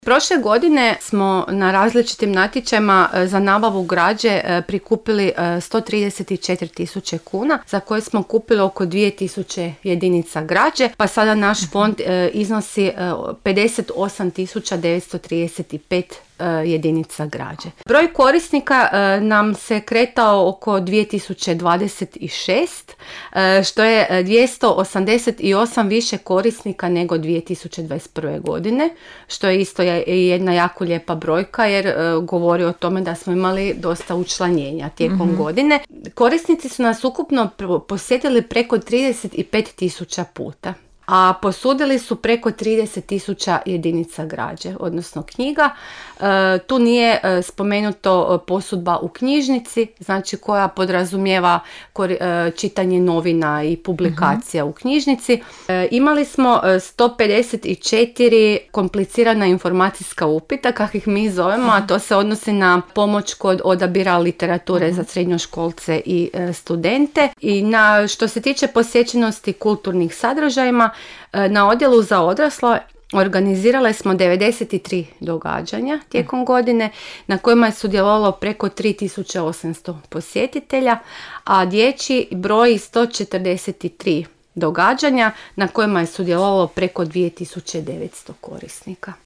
Prošle godine smo na različitim natječajima za nabavu građe prikupili 134.000 kuna za koje smo kupili oko 2.000 jedinica građe, pa sada naš fond iznosi 58.935 jedinica građe. Broj korisnika nam se kretao oko 2026, što je 288 više korisnika nego 2021. godine, što je isto jedna jako lijepa brojka jer govori o tome da smo imali dosta učlanjenja tijekom godine. Korisnici su nas ukupno posjetili preko 35.000 puta, a posudili su preko 30.000 jedinica građe, odnosno knjiga. Tu nije spomenuto posudba u knjižnici, znači koja podrazumijeva čitanje novina i publikacija u knjižnici. Imali smo 154 komplicirana informacijska upita, kako ih mi zovemo, a to se odnosi na pomoć kod odabira literature za srednjoškolce i studente. I što se tiče posjećenosti kulturnih sadržajima, na odjelu za odrasle organizirale smo 93 događanja tijekom godine na kojima je sudjelovalo preko 3.800 posjetitelja, a dječji broj 143 događanja na kojima je sudjelovalo preko 2.900 korisnika.